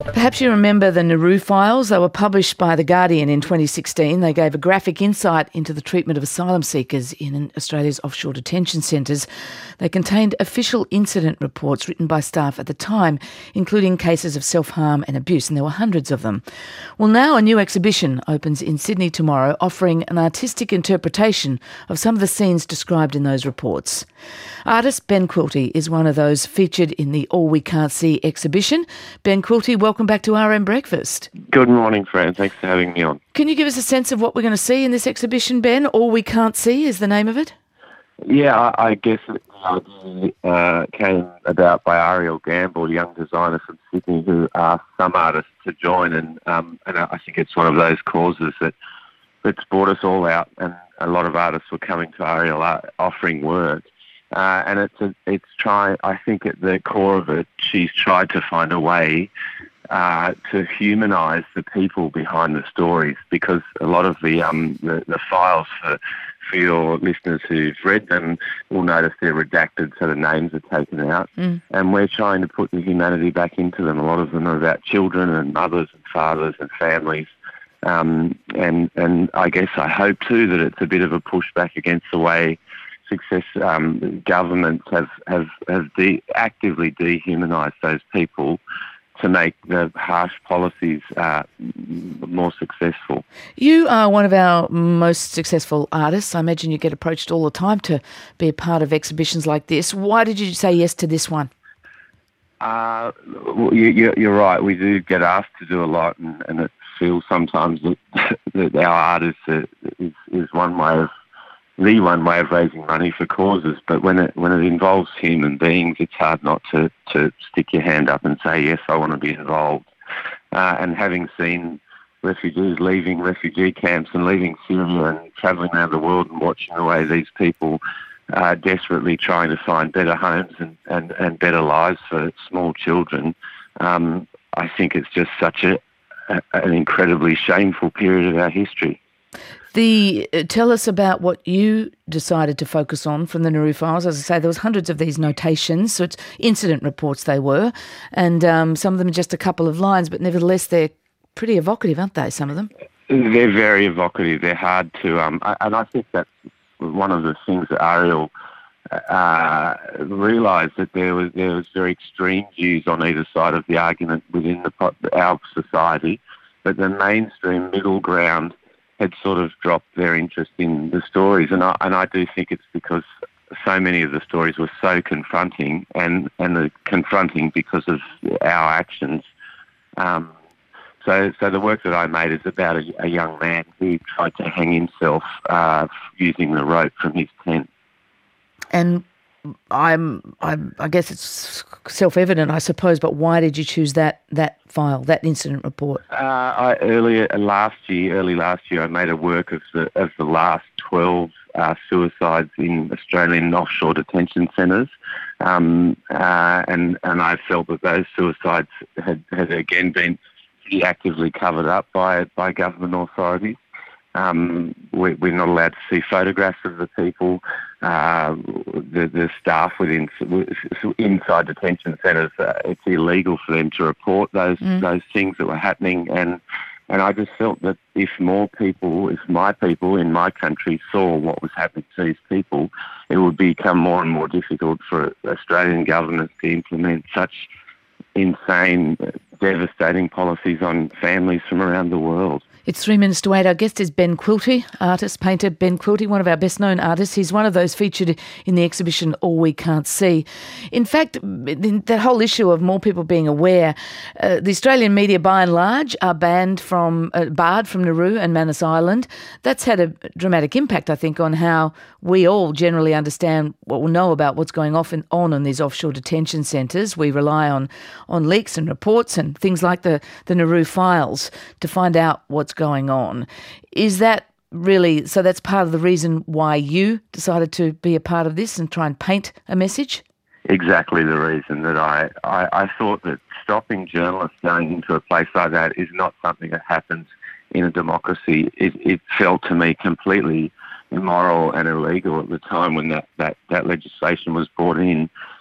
Perhaps you remember the Nauru files. They were published by The Guardian in 2016. They gave a graphic insight into the treatment of asylum seekers in Australia's offshore detention centres. They contained official incident reports written by staff at the time, including cases of self-harm and abuse, and there were hundreds of them. Well, now a new exhibition opens in Sydney tomorrow, offering an artistic interpretation of some of the scenes described in those reports. Artist Ben Quilty is one of those featured in the All We Can't See exhibition. Ben Quilty, welcome back to RM Breakfast. Good morning, Fran. Thanks for having me on. Can you give us a sense of what we're going to see in this exhibition, Ben? All We Can't See is the name of it? Yeah, I guess the idea came about by Ariel Gamble, a young designer from Sydney, who asked some artists to join, and I think it's one of those causes that's brought us all out, and a lot of artists were coming to Ariel offering work. And I think at the core of it, she's tried to find a way to humanise the people behind the stories, because a lot of the files for your listeners who've read them will notice they're redacted, so the names are taken out. And we're trying to put the humanity back into them. A lot of them are about children and mothers and fathers and families. And I guess I hope too that it's a bit of a pushback against the way governments have actively dehumanised those people to make the harsh policies more successful. You are one of our most successful artists. I imagine you get approached all the time to be a part of exhibitions like this. Why did you say yes to this one? You're right. We do get asked to do a lot, and it feels sometimes that our art is one way of raising money for causes, but when it involves human beings, it's hard not to stick your hand up and say, yes, I want to be involved. And having seen refugees leaving refugee camps and leaving Syria and travelling around the world and watching the way these people are desperately trying to find better homes and better lives for small children, I think it's just such an incredibly shameful period of our history. Tell us about what you decided to focus on from the Nauru files. As I say, there was hundreds of these notations, so it's incident reports they were, and some of them are just a couple of lines, but nevertheless they're pretty evocative, aren't they, some of them? They're very evocative. They're hard to... and I think that's one of the things that Ariel realised, that there was very extreme views on either side of the argument within our society, but the mainstream middle ground had sort of dropped their interest in the stories, and I do think it's because so many of the stories were so confronting, and confronting because of our actions. So the work that I made is about a young man who tried to hang himself using the rope from his tent. And I guess it's self-evident, I suppose, but why did you choose that file, that incident report? Early last year, I made a work of the last 12 suicides in Australian offshore detention centres, and I felt that those suicides had again been actively covered up by government authorities. We're not allowed to see photographs of the people. The staff inside detention centres, it's illegal for them to report those things that were happening. And I just felt that if my people in my country saw what was happening to these people, it would become more and more difficult for Australian governments to implement such insane, devastating policies on families from around the world. It's 3 minutes to 8. Our guest is Ben Quilty, artist, painter Ben Quilty, one of our best-known artists. He's one of those featured in the exhibition All We Can't See. In fact, that whole issue of more people being aware, the Australian media by and large are barred from Nauru and Manus Island. That's had a dramatic impact, I think, on how we all generally understand what we know about what's going on in these offshore detention centres. We rely on leaks and reports and things like the Nauru files to find out what's going on. Is that really, so that's part of the reason why you decided to be a part of this and try and paint a message? Exactly the reason that I thought that stopping journalists going into a place like that is not something that happens in a democracy. It felt to me completely immoral and illegal at the time when that legislation was brought in.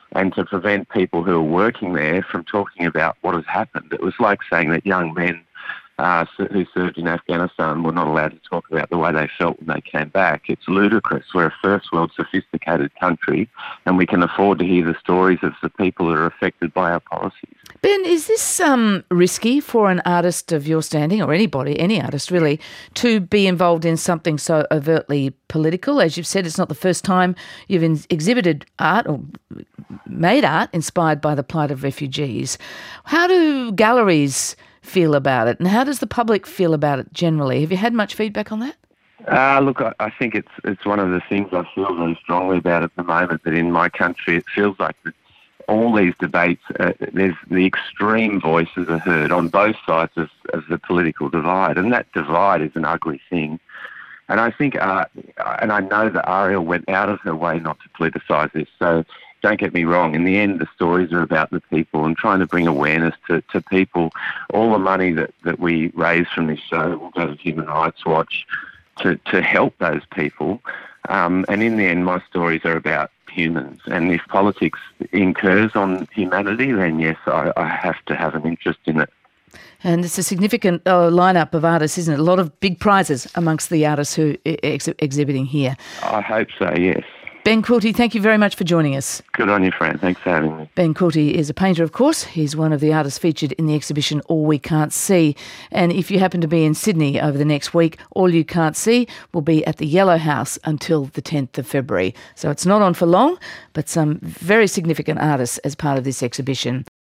and to prevent people who are working there from talking about what has happened. It was like saying that young men who served in Afghanistan were not allowed to talk about the way they felt when they came back. It's ludicrous. We're a first world sophisticated country, and we can afford to hear the stories of the people that are affected by our policies. Ben, is this risky for an artist of your standing, or anybody, any artist really, to be involved in something so overtly political? As you've said, it's not the first time you've exhibited art or made art inspired by the plight of refugees. How do galleries feel about it, and how does the public feel about it generally? Have you had much feedback on that? Look, I think it's one of the things I feel very strongly about at the moment, that in my country it feels like that all these debates, there's the extreme voices are heard on both sides of the political divide, and that divide is an ugly thing. And I think, and I know that Ariel went out of her way not to politicise this, so don't get me wrong, in the end the stories are about the people and trying to bring awareness to people. All the money that we raise from this show will go to Human Rights Watch to help those people. And in the end, my stories are about humans. And if politics incurs on humanity, then yes, I have to have an interest in it. And it's a significant lineup of artists, isn't it? A lot of big prizes amongst the artists who are exhibiting here. I hope so, yes. Ben Quilty, thank you very much for joining us. Good on you, Fran. Thanks for having me. Ben Quilty is a painter, of course. He's one of the artists featured in the exhibition All We Can't See. And if you happen to be in Sydney over the next week, All You Can't See will be at the Yellow House until the 10th of February. So it's not on for long, but some very significant artists as part of this exhibition.